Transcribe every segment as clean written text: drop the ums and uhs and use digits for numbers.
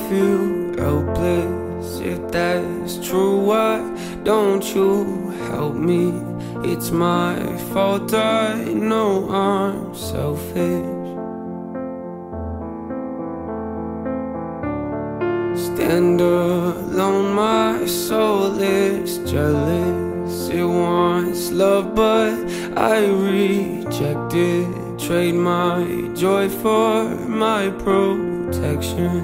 feel helpless. If that's true, why don't you help me? It's my fault, I know I'm selfish. Stand alone, my soul is jealous. It wants love, but I reject it. Trade my joy for my protection.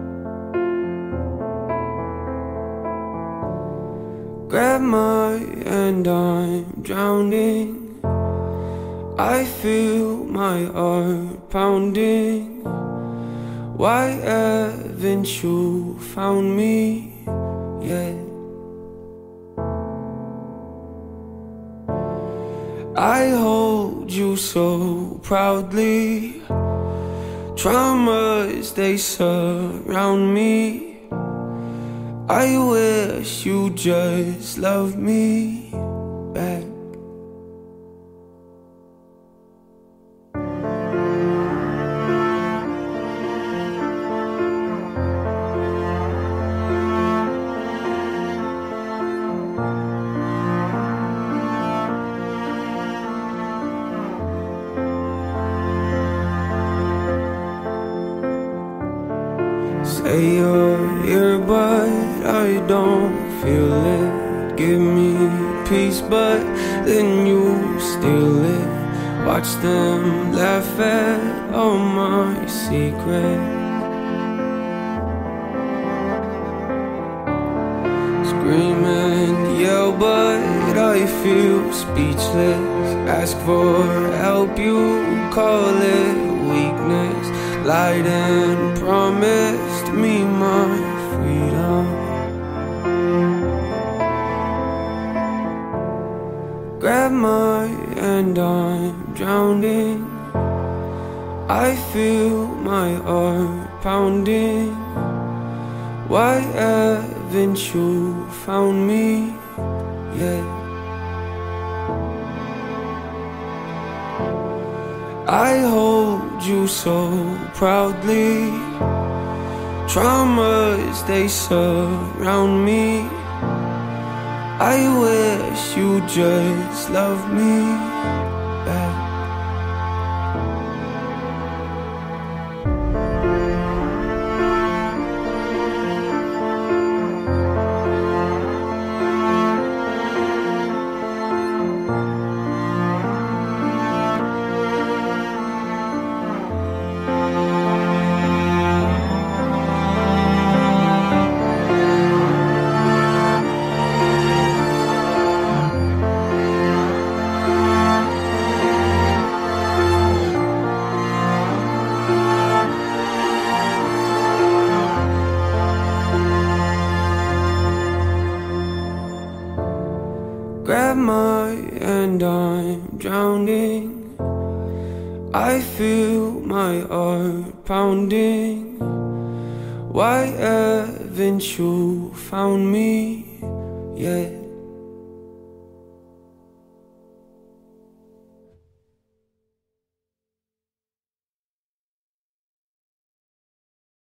Grab my hand, I'm drowning. I feel my heart pounding. Why haven't you found me yet? I hold you so proudly. Traumas, they surround me. I wish you just loved me back. Say you're here, but I don't feel it. Give me peace, but then you steal it. Watch them laugh at all my secrets. Scream and yell, but I feel speechless. Ask for help, you call it weakness. Lied and promised me my freedom. Grab my hand, I'm drowning. I feel my heart pounding. Why haven't you found me yet? I hold you so proudly. Traumas, they surround me. I wish you just loved me back. Grab my hand, I'm drowning. I feel my heart pounding. Why haven't you found me yet?